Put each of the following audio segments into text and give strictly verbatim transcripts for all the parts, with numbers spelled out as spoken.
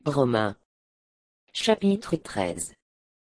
Romains. Chapitre treize.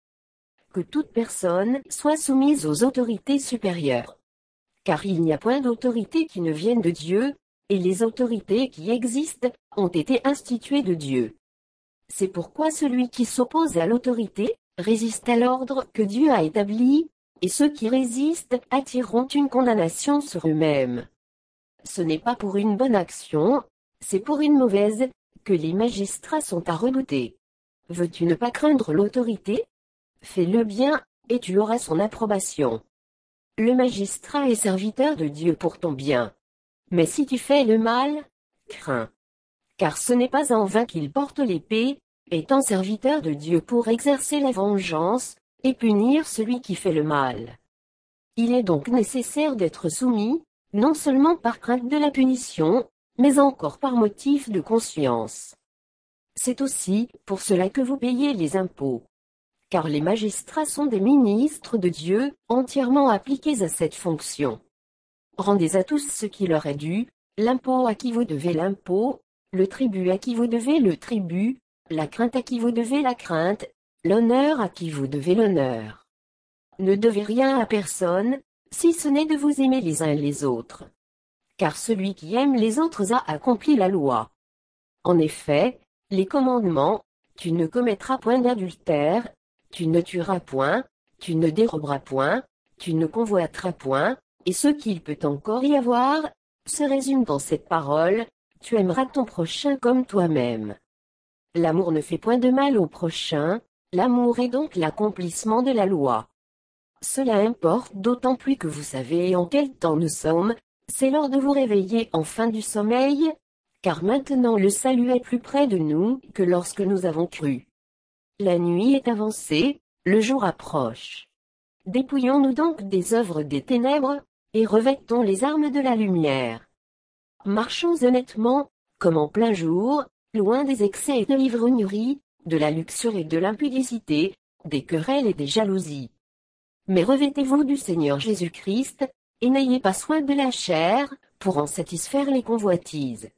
Que toute personne soit soumise aux autorités supérieures. Car il n'y a point d'autorité qui ne vienne de Dieu, et les autorités qui existent ont été instituées de Dieu. C'est pourquoi celui qui s'oppose à l'autorité résiste à l'ordre que Dieu a établi, et ceux qui résistent attireront une condamnation sur eux-mêmes. Ce n'est pas pour une bonne action, c'est pour une mauvaise, que les magistrats sont à redouter. Veux-tu ne pas craindre l'autorité? Fais le bien, et tu auras son approbation. Le magistrat est serviteur de Dieu pour ton bien. Mais si tu fais le mal, crains. Car ce n'est pas en vain qu'il porte l'épée, étant serviteur de Dieu pour exercer la vengeance, et punir celui qui fait le mal. Il est donc nécessaire d'être soumis, non seulement par crainte de la punition, mais encore par motif de conscience. C'est aussi pour cela que vous payez les impôts. Car les magistrats sont des ministres de Dieu, entièrement appliqués à cette fonction. Rendez à tous ce qui leur est dû, l'impôt à qui vous devez l'impôt, le tribut à qui vous devez le tribut, la crainte à qui vous devez la crainte, l'honneur à qui vous devez l'honneur. Ne devez rien à personne, si ce n'est de vous aimer les uns les autres. Car celui qui aime les autres a accompli la loi. En effet, les commandements, tu ne commettras point d'adultère, tu ne tueras point, tu ne déroberas point, tu ne convoiteras point, et ce qu'il peut encore y avoir, se résume dans cette parole, tu aimeras ton prochain comme toi-même. L'amour ne fait point de mal au prochain, l'amour est donc l'accomplissement de la loi. Cela importe d'autant plus que vous savez en quel temps nous sommes, c'est l'heure de vous réveiller en fin du sommeil, car maintenant le salut est plus près de nous que lorsque nous avons cru. La nuit est avancée, le jour approche. Dépouillons-nous donc des œuvres des ténèbres, et revêtons les armes de la lumière. Marchons honnêtement, comme en plein jour, loin des excès et de l'ivrognerie, de la luxure et de l'impudicité, des querelles et des jalousies. Mais revêtez-vous du Seigneur Jésus-Christ, et n'ayez pas soin de la chair, pour en satisfaire les convoitises.